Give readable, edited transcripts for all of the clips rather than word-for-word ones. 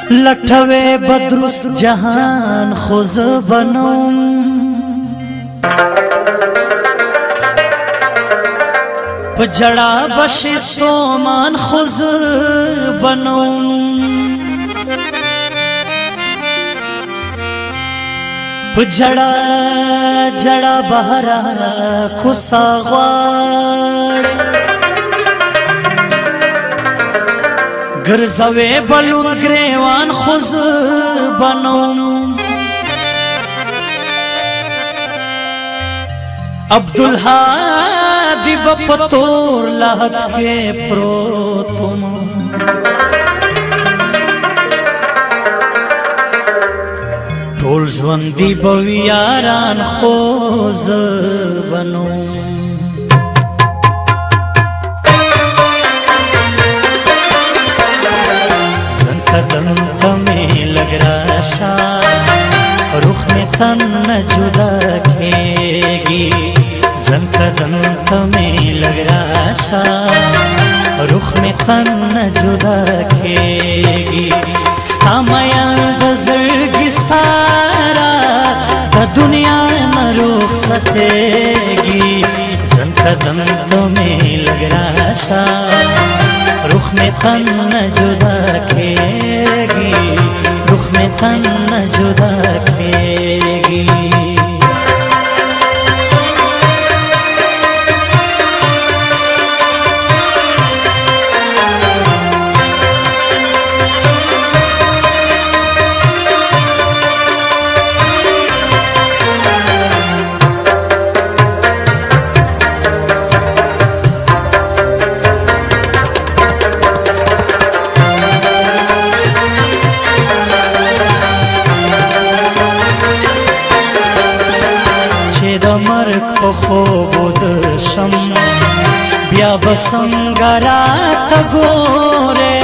लठवे बदरुस जहान खुज बनूं पजड़ा बशिस्तो मान खुज बनूं पजड़ा जड़ा बहरा खुसावाड़ गरजवे बलून ग्रेवान खुज बनूं अब्दुल हादी बपतोर लहक के प्रोतुम टोल ژوندۍ بوي یاران خوز बनूं قدم تمہیں لگ راشا رخ میں تن نہ جدا کھیگی زن قدم تمہیں لگ راشا رخ میں تن نہ جدا کھیگی سامیا بزرگی سارا دا دنیا نہ رخ ستیگی زن قدم تمہیں لگ راشا रुख में तन न जुदा खेगी रुख में तन न जुदा खेगी مرخ خوب دشم بیا بسنگرا تگوره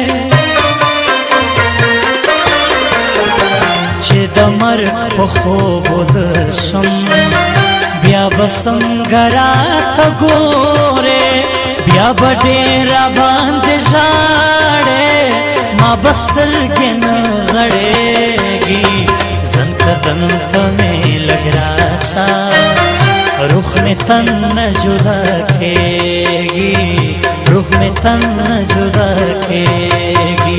چه دمرخ خوب دشم بیا بسنگرا تگوره بیا بډیرا باندې ژاړې ما بسترګې نه غړېږي زن قدم ته مې لګ راشا रुख में तन न जुदा खेगी रुख में तन न जुदा खेगी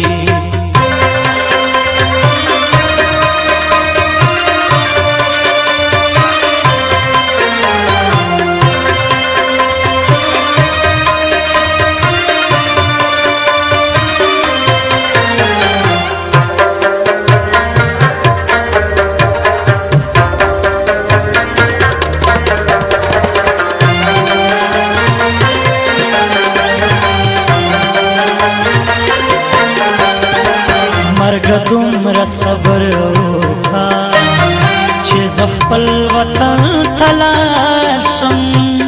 مرگ دومره صبر وکا چې زه خپل وطن ته لاړ شم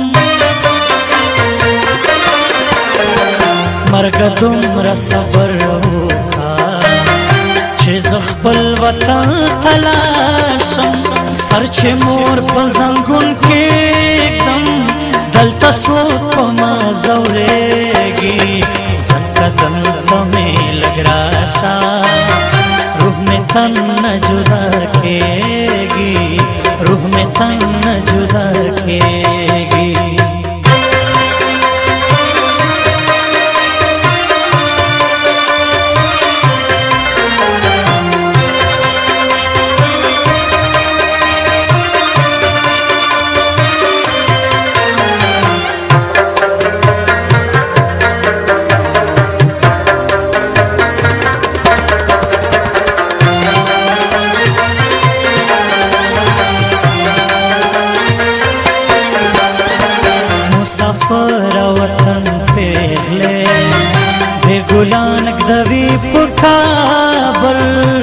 مرگ دومره صبر وکا چې زه خپل وطن ته لاړ شم سر چې مور په زنګون کېږدم دلته څوک په ما ځورېږي زن قدم ته مې لږ راشه रूह में तन न जुदा खेगी रूह में तन न जुदा खेगी मुसाफिर वतन पहले दे गुलानक दवी पुकाबल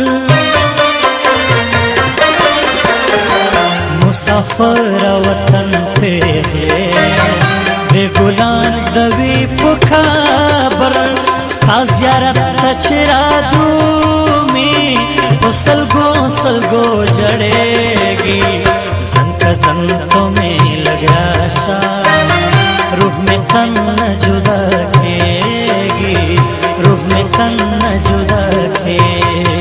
मुसाफिर वतन पहले दे गुलानक दवी पुकाबल स्ता ज़ियारत तचरा दूमी सलगो जड़ेगी ज़न कदम तुम्हें लग राशा रूह में तन न जुदा खेगी रूह में तन न जुदा खेगी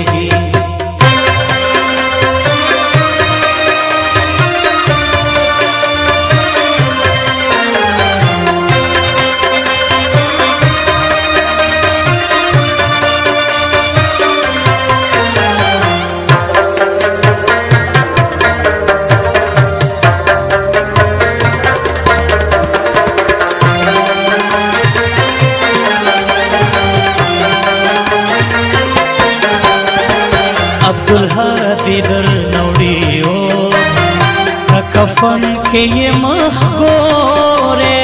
دی در نوڑی اوس کفن کے یہ مخگورے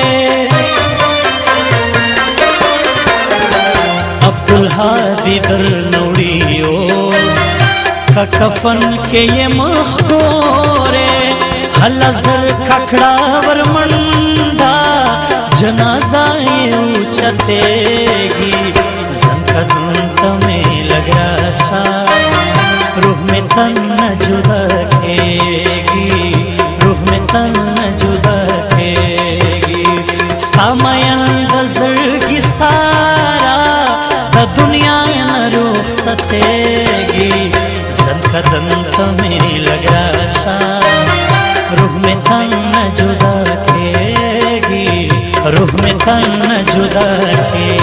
عبدالحادی در نوڑی اوس کفن کے یہ مخگورے حلزر ککڑا ورمنڈا جنازہ اوچتے گی زنکدن تمہیں لگ راشا روح میں تن جدا کھیگی روح میں تن جدا کھیگی سامین دزرگی سارا دا دنیا نروخ ستےگی زنکدن تمہیں لگ راشا روح میں تن جدا کھیگی روح میں تن جدا کھیگی